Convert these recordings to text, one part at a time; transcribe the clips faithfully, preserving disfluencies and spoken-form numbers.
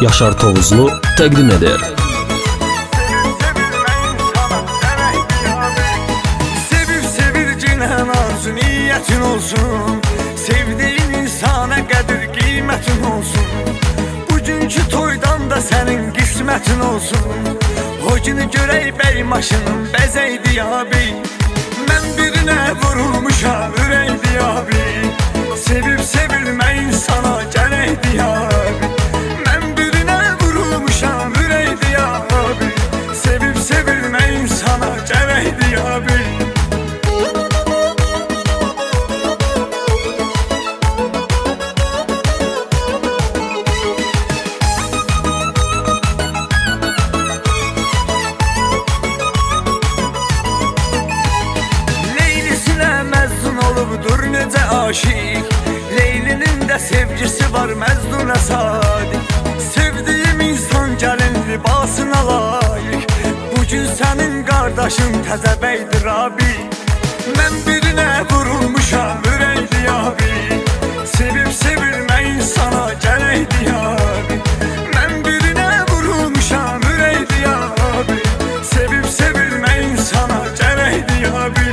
Yaşar Tovuzlu təqdim edir. Sevib sevir cinən arzu niyyətin olsun, sevdiğin insana qədir qiymətin olsun. Bugünkü toydan da sənin qismətin olsun. O günü görək bəy maşının bəzəydi abi. Mən birinə vurulmuşam ürəkdi abi. Sevib sevilmək insana gərəkdi abi. Mən birinə vurulmuşam ürəkdi abi. Sevib sevilmək insana gərəkdi abi. Olubdur necə aşiq, Leylinin də sevgisi var Məzduna sadiq. Sevdiyim insan gəlin libasına layiq. Bugün sənin qardaşın təzə bəydir abi. Mən birinə vurulmuşam ürəkdi abi. Sevib sevilmək insana gərəkdi abi. Mən birinə vurulmuşam ürəkdi abi. Sevib sevilmək insana gərəkdi abi.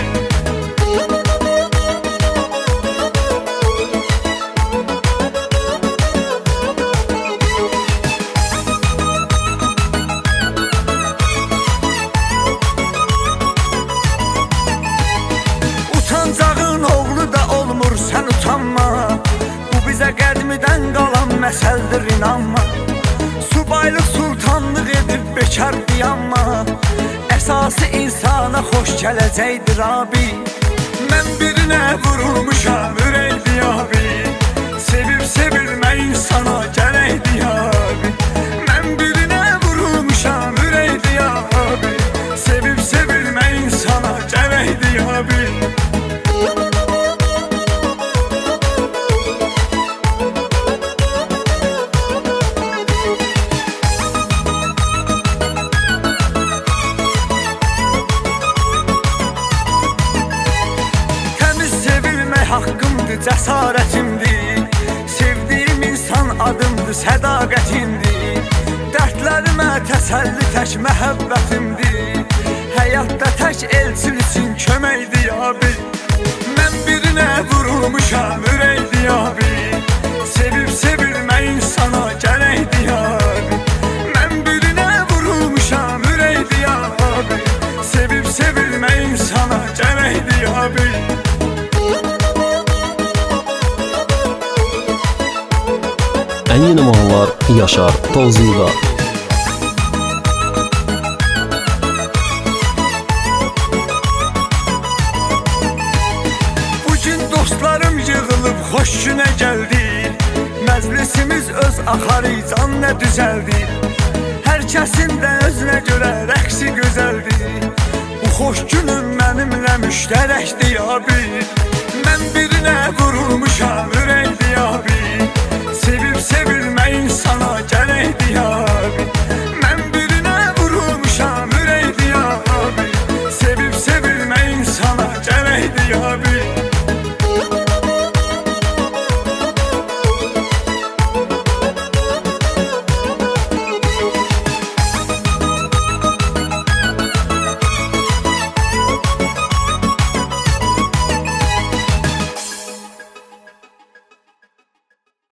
Utancağın oğlu da olmur sən utanma. Bu bizə qədmidən qalan məsəldir inanma. Subaylıq sultanlıq edib bekar diyanma. Əsası insana xoş gələcəkdir abi. Mən birinə vurulmuşam ürəkdi abi. Sevib sevilmək insana gərəkdi abi. Mən birinə vurulmuşam ürəkdi abi. Sevib sevilmək insana gərəkdi abi. Haqqımdır, cəsarətimdir. Sevdiyim insan adımdır, sədaqətimdir. Dərdlərimə təsəlli tək məhəbbətimdir. Həyatda tək elçin üçün köməkdir abi. Mən birinə vurulmuşam ürəkdi abi. Sevib sevilmək insana gərəkdi abi. Mən birinə vurulmuşam ürəkdi abi. Sevib sevilmək insana gərəkdi abi. Ən yeni mahnılar Yaşar Tovuzlu'da. Bugün dostlarım yığılıb xoş günə gəldi. Məclisimiz öz axarı can nə düzəldi. Hər kəsin də özünə görə rəqsi gözəldir. Bu xoş günüm mənimlə müştərəkdir abi. Mən birinə vurulmuşam ürəkdi abi. Sevib sevilmək insana gərəkdi abi.